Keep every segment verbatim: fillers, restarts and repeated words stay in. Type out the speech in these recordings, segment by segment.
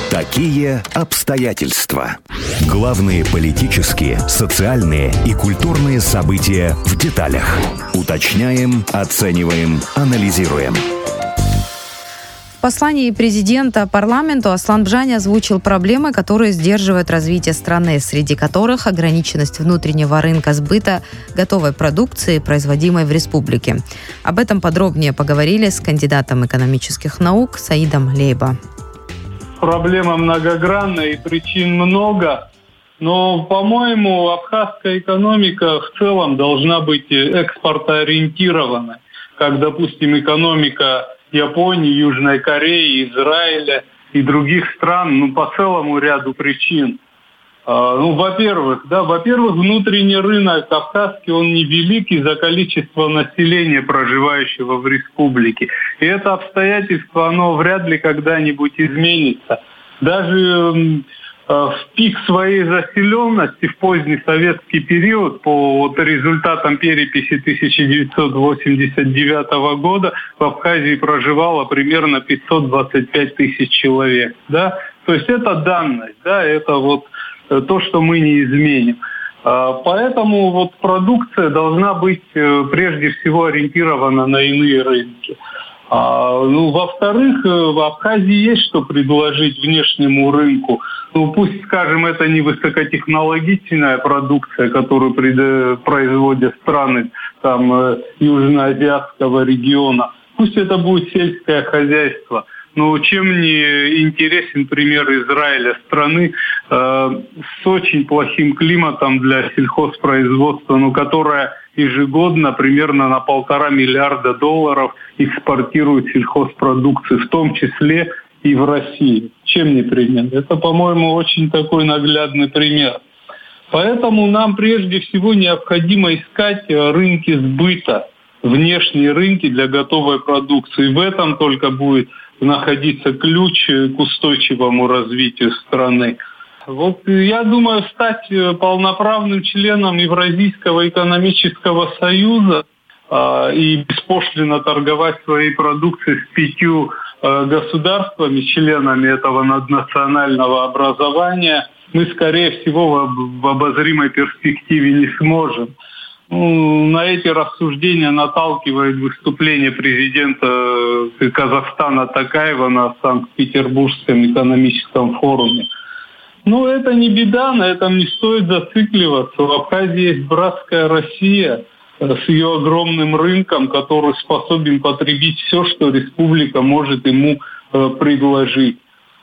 Такие обстоятельства. Главные политические, социальные и культурные события в деталях. Уточняем, оцениваем, анализируем. В послании президента парламенту Аслан Бжани озвучил проблемы, которые сдерживают развитие страны, среди которых ограниченность внутреннего рынка сбыта готовой продукции, производимой в республике. Об этом подробнее поговорили с кандидатом экономических наук Саидом Лейба. Проблема многогранная и причин много, но, по-моему, абхазская экономика в целом должна быть экспортоориентированной, как, допустим, экономика Японии, Южной Кореи, Израиля и других стран, ну, по целому ряду причин. А, ну, во-первых, да, во-первых, внутренний рынок абхазский, он невелик из-за количества населения, проживающего в республике. И это обстоятельство, оно вряд ли когда-нибудь изменится. Даже в пик своей заселенности в поздний советский период, по вот результатам переписи тысяча девятьсот восемьдесят девятого года, в Абхазии проживало примерно пятьсот двадцать пять тысяч человек. Да? То есть это данность, да, это вот то, что мы не изменим. Поэтому вот продукция должна быть прежде всего ориентирована на иные рынки. А, ну, во-вторых, в Абхазии есть что предложить внешнему рынку. Ну, пусть, скажем, это не высокотехнологичная продукция, которую пред... производят страны там, южноазиатского региона. Пусть это будет сельское хозяйство. Но чем не интересен пример Израиля, страны э, с очень плохим климатом для сельхозпроизводства, но которая ежегодно примерно на полтора миллиарда долларов экспортирует сельхозпродукцию, в том числе и в Россию. Чем не пример? Это, по-моему, очень такой наглядный пример. Поэтому нам прежде всего необходимо искать рынки сбыта, внешние рынки для готовой продукции. В этом только будет находиться ключ к устойчивому развитию страны. Вот я думаю, стать полноправным членом Евразийского экономического союза э, и беспошлино торговать своей продукцией с пятью э, государствами, членами этого наднационального образования, мы, скорее всего, в, в обозримой перспективе не сможем. Ну, на эти рассуждения наталкивает выступление президента Казахстана Токаева на Санкт-Петербургском экономическом форуме. Но это не беда, на этом не стоит зацикливаться. В Абхазии есть братская Россия с ее огромным рынком, который способен потребить все, что республика может ему э, предложить.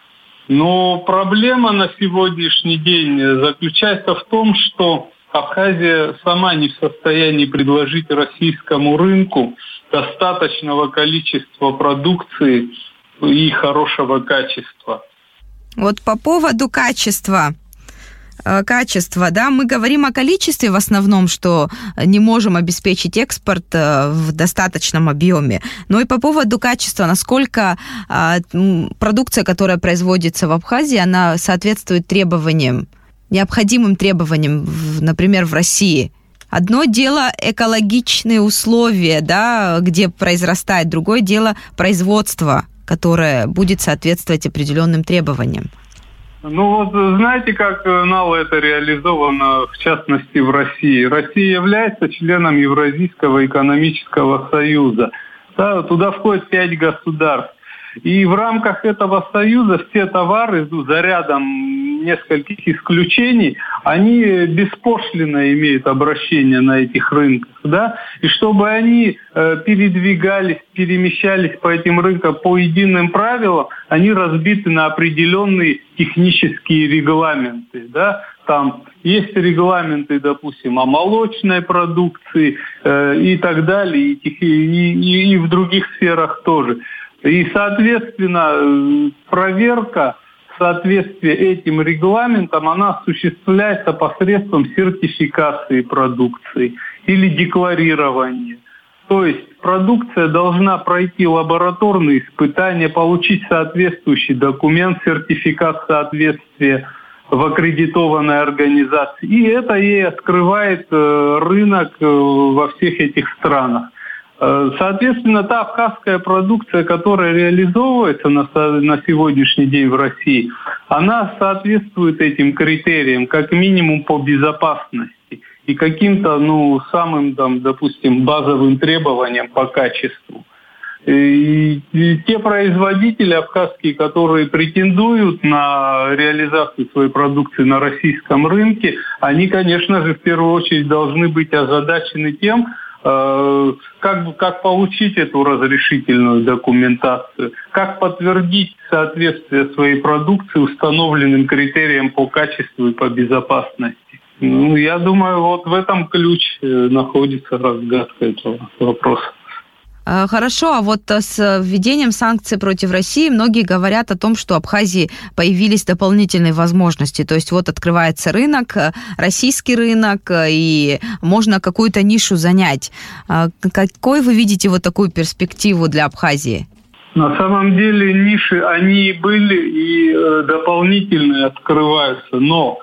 Но проблема на сегодняшний день заключается в том, что Абхазия сама не в состоянии предложить российскому рынку достаточного количества продукции и хорошего качества. Вот по поводу качества, качества, да, мы говорим о количестве в основном, что не можем обеспечить экспорт в достаточном объеме, но и по поводу качества, насколько продукция, которая производится в Абхазии, она соответствует требованиям, необходимым требованиям, например, в России. Одно дело экологичные условия, да, где произрастает, другое дело производство, которое будет соответствовать определенным требованиям. Ну вот знаете, как, Нала, это реализовано, в частности, в России? Россия является членом Евразийского экономического союза. Да, туда входит пять государств. И в рамках этого союза все товары, за рядом нескольких исключений, они беспошлино имеют обращение на этих рынках. Да? И чтобы они э, передвигались, перемещались по этим рынкам по единым правилам, они разбиты на определенные технические регламенты. Да? Там есть регламенты, допустим, о молочной продукции э, и так далее, и, и, и, и в других сферах тоже. И, соответственно, проверка соответствия этим регламентам, она осуществляется посредством сертификации продукции или декларирования. То есть продукция должна пройти лабораторные испытания, получить соответствующий документ, сертификат соответствия в аккредитованной организации. И это ей открывает рынок во всех этих странах. Соответственно, та абхазская продукция, которая реализовывается на, на сегодняшний день в России, она соответствует этим критериям, как минимум по безопасности и каким-то, ну, самым, там, допустим, базовым требованиям по качеству. И, и те производители абхазские, которые претендуют на реализацию своей продукции на российском рынке, они, конечно же, в первую очередь должны быть озадачены тем, Как, как получить эту разрешительную документацию, как подтвердить соответствие своей продукции установленным критериям по качеству и по безопасности. Ну, я думаю, вот в этом ключ находится разгадка этого вопроса. Хорошо, а вот с введением санкций против России многие говорят о том, что в Абхазии появились дополнительные возможности. То есть вот открывается рынок, российский рынок, и можно какую-то нишу занять. Какой вы видите вот такую перспективу для Абхазии? На самом деле ниши, они и были, и дополнительные открываются. Но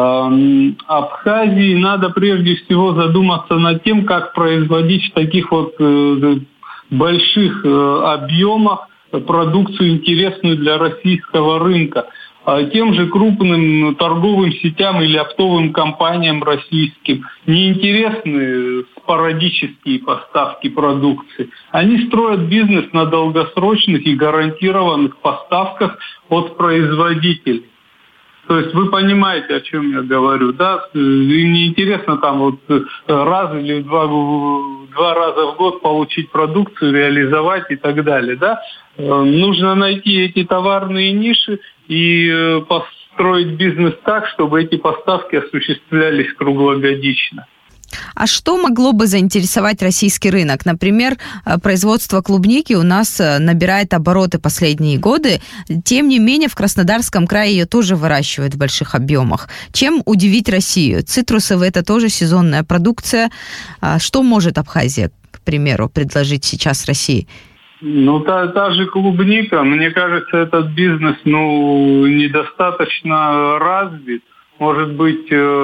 э, Абхазии надо прежде всего задуматься над тем, как производить в таких вот э, больших э, объемах продукцию, интересную для российского рынка. А тем же крупным торговым сетям или оптовым компаниям российским неинтересны спорадические поставки продукции. Они строят бизнес на долгосрочных и гарантированных поставках от производителей. То есть вы понимаете, о чем я говорю, да? Им не интересно там вот раз или два, два раза в год получить продукцию, реализовать и так далее, да? Нужно найти эти товарные ниши и построить бизнес так, чтобы эти поставки осуществлялись круглогодично. А что могло бы заинтересовать российский рынок? Например, производство клубники у нас набирает обороты последние годы. Тем не менее, в Краснодарском крае ее тоже выращивают в больших объемах. Чем удивить Россию? Цитрусовые – это тоже сезонная продукция. Что может Абхазия, к примеру, предложить сейчас России? Ну, та, та же клубника, мне кажется, этот бизнес, ну, недостаточно развит. Может быть,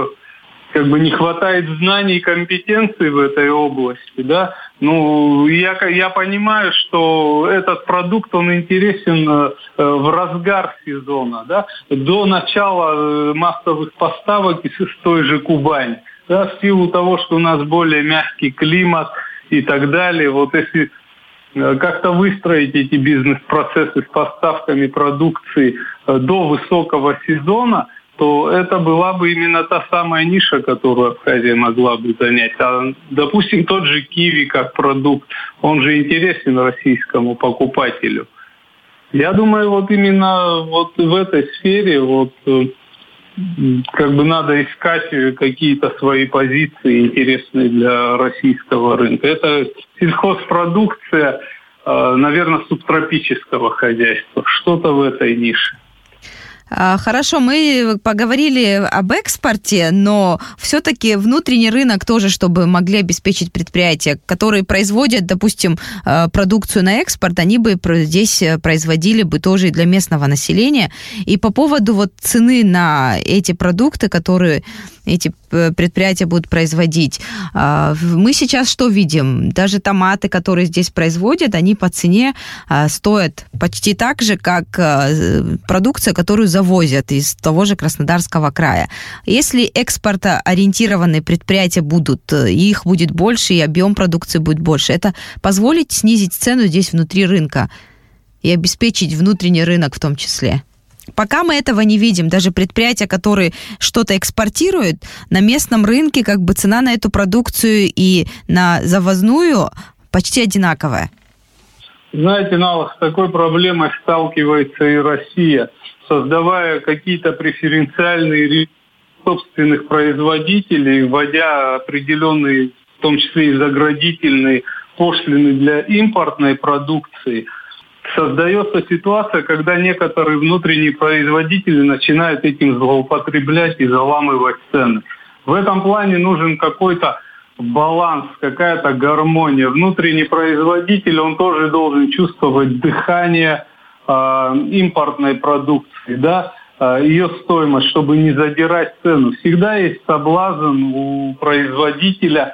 как бы не хватает знаний и компетенций в этой области, да. Ну, я, я понимаю, что этот продукт, он интересен в разгар сезона, да, до начала массовых поставок из той же Кубани, да, в силу того, что у нас более мягкий климат и так далее. Вот если как-то выстроить эти бизнес-процессы с поставками продукции до высокого сезона, то это была бы именно та самая ниша, которую Абхазия могла бы занять. А, допустим, тот же киви как продукт, он же интересен российскому покупателю. Я думаю, вот именно вот в этой сфере вот как бы надо искать какие-то свои позиции, интересные для российского рынка. Это сельхозпродукция, наверное, субтропического хозяйства. Что-то в этой нише. Хорошо, мы поговорили об экспорте, но все-таки внутренний рынок тоже, чтобы могли обеспечить предприятия, которые производят, допустим, продукцию на экспорт, они бы здесь производили бы тоже и для местного населения. И по поводу вот цены на эти продукты, которые эти предприятия будут производить, мы сейчас что видим? Даже томаты, которые здесь производят, они по цене стоят почти так же, как продукция, которую завозят из того же Краснодарского края. Если экспортоориентированные предприятия будут, их будет больше, и объем продукции будет больше, это позволит снизить цену здесь внутри рынка и обеспечить внутренний рынок в том числе. Пока мы этого не видим, даже предприятия, которые что-то экспортируют, на местном рынке как бы цена на эту продукцию и на завозную почти одинаковая. Знаете, Нала, с такой проблемой сталкивается и Россия, создавая какие-то преференциальные режимы собственных производителей, вводя определенные, в том числе и заградительные пошлины для импортной продукции. Создается ситуация, когда некоторые внутренние производители начинают этим злоупотреблять и заламывать цены. В этом плане нужен какой-то баланс, какая-то гармония. Внутренний производитель, он тоже должен чувствовать дыхание э, импортной продукции, да, э, ее стоимость, чтобы не задирать цену. Всегда есть соблазн у производителя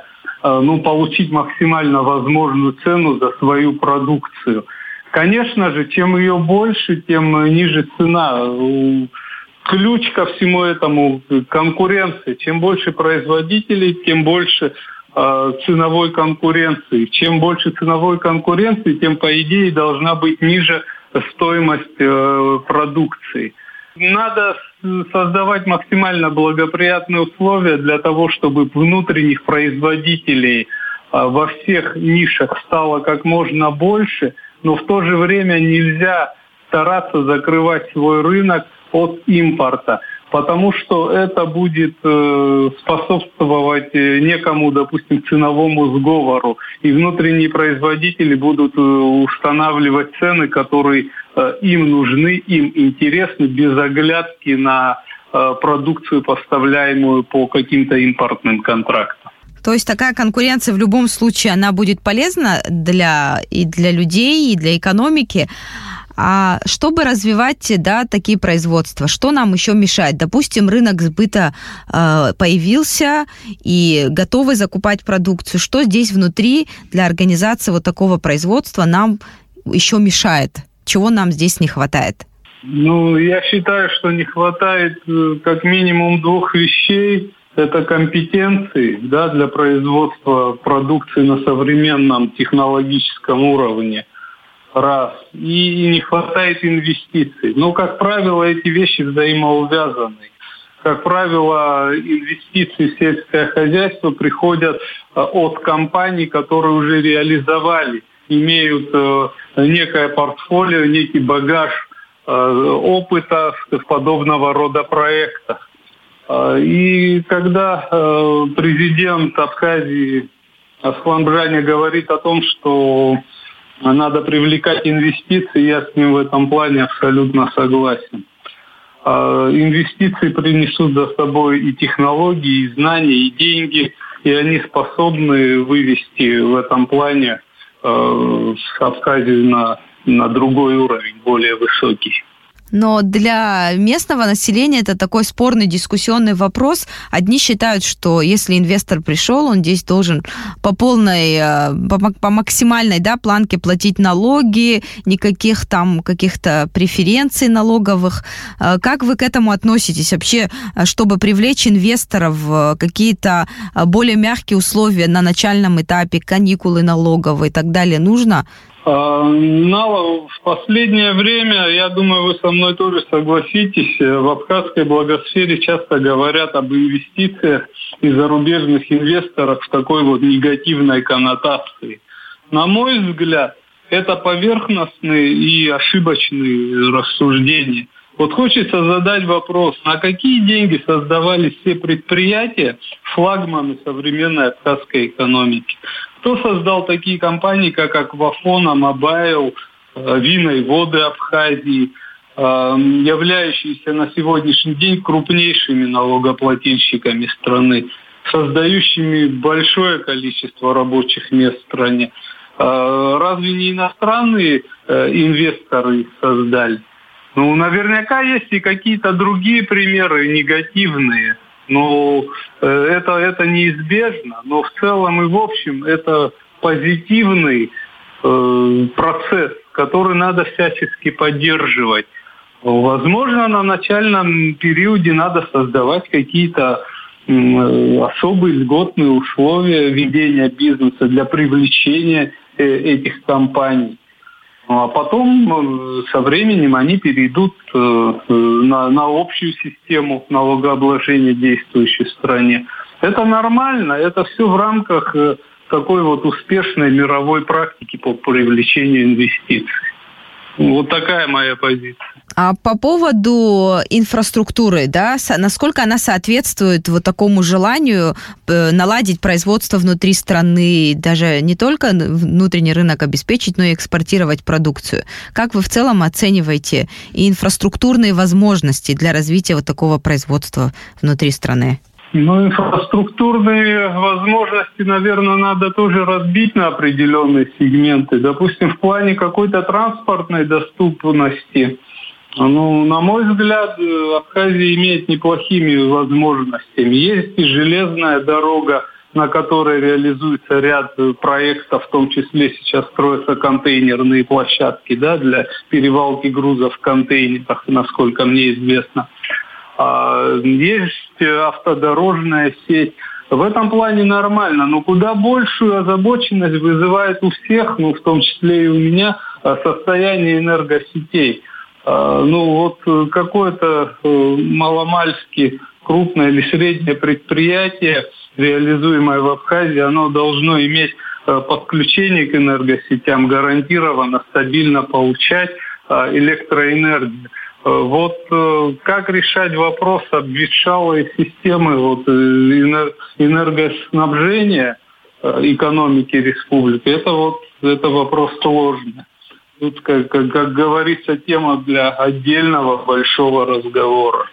ну, получить максимально возможную цену за свою продукцию. Конечно же, чем ее больше, тем ниже цена. Ключ ко всему этому – конкуренция. Чем больше производителей, тем больше э, ценовой конкуренции. Чем больше ценовой конкуренции, тем, по идее, должна быть ниже стоимость э, продукции. Надо создавать максимально благоприятные условия для того, чтобы внутренних производителей э, во всех нишах стало как можно больше, но в то же время нельзя стараться закрывать свой рынок от импорта, потому что это будет э, способствовать некому, допустим, ценовому сговору, и внутренние производители будут э, устанавливать цены, которые э, им нужны, им интересны, без оглядки на э, продукцию, поставляемую по каким-то импортным контрактам. То есть такая конкуренция в любом случае, она будет полезна для, и для людей, и для экономики. А чтобы развивать, да, такие производства, что нам еще мешает? Допустим, рынок сбыта э, появился и готовы закупать продукцию. Что здесь внутри для организации вот такого производства нам еще мешает? Чего нам здесь не хватает? Ну, я считаю, что не хватает как минимум двух вещей. Это компетенции, да, для производства продукции на современном технологическом уровне. Раз. И не хватает инвестиций. Но, как правило, эти вещи взаимоувязаны. Как правило, инвестиции в сельское хозяйство приходят от компаний, которые уже реализовали, имеют некое портфолио, некий багаж опыта в подобного рода проектах. И когда президент Абхазии Асхлан Бжаня говорит о том, что надо привлекать инвестиции, я с ним в этом плане абсолютно согласен. Инвестиции принесут за собой и технологии, и знания, и деньги, и они способны вывести в этом плане Абхазию на, на другой уровень, более высокий. Но для местного населения это такой спорный дискуссионный вопрос. Одни считают, что если инвестор пришел, он здесь должен по полной, по, по максимальной, да, планке платить налоги, никаких там каких-то преференций налоговых. Как вы к этому относитесь? Вообще, чтобы привлечь инвесторов, какие-то более мягкие условия на начальном этапе, каникулы налоговые и так далее нужно? Налог в последнее время, я думаю, вы со мной тоже согласитесь, в абхазской благосфере часто говорят об инвестициях и зарубежных инвесторах в такой вот негативной коннотации. На мой взгляд, это поверхностные и ошибочные рассуждения. Вот хочется задать вопрос, на какие деньги создавались все предприятия, флагманы современной абхазской экономики? Кто создал такие компании, как Аквафон, Мобайл, Вина и воды Абхазии, являющиеся на сегодняшний день крупнейшими налогоплательщиками страны, создающими большое количество рабочих мест в стране? Разве не иностранные инвесторы их создали? Ну, наверняка есть и какие-то другие примеры негативные. Но это, это неизбежно, но в целом и в общем это позитивный э, процесс, который надо всячески поддерживать. Возможно, на начальном периоде надо создавать какие-то э, особые льготные условия ведения бизнеса для привлечения э, этих компаний. А потом со временем они перейдут на, на общую систему налогообложения, действующей в стране. Это нормально, это все в рамках такой вот успешной мировой практики по привлечению инвестиций. Вот такая моя позиция. А по поводу инфраструктуры, да, насколько она соответствует вот такому желанию наладить производство внутри страны, даже не только внутренний рынок обеспечить, но и экспортировать продукцию? Как вы в целом оцениваете инфраструктурные возможности для развития вот такого производства внутри страны? Ну, инфраструктурные возможности, наверное, надо тоже разбить на определенные сегменты. Допустим, в плане какой-то транспортной доступности, ну, на мой взгляд, Абхазия имеет неплохими возможностями. Есть и железная дорога на которой реализуется ряд проектов, в том числе сейчас строятся контейнерные площадки, да, для перевалки грузов в контейнерах, насколько мне известно. Есть автодорожная сеть. В этом плане нормально, но куда большую озабоченность вызывает у всех, ну, в том числе и у меня, состояние энергосетей. Ну, вот какое-то маломальски крупное или среднее предприятие, реализуемое в Абхазии, оно должно иметь подключение к энергосетям, гарантированно, стабильно получать электроэнергию. Вот как решать вопрос обветшалой системы вот, энергоснабжения экономики республики, это вот это вопрос сложный. Тут, как, как, как говорится, тема для отдельного большого разговора.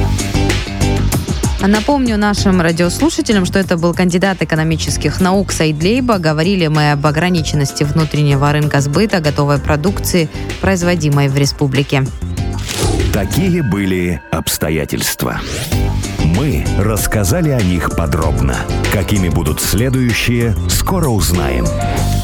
Напомню нашим радиослушателям, что это был кандидат экономических наук Саид Лейба. Говорили мы об ограниченности внутреннего рынка сбыта готовой продукции, производимой в республике. Такие были обстоятельства. Мы рассказали о них подробно. Какими будут следующие, скоро узнаем.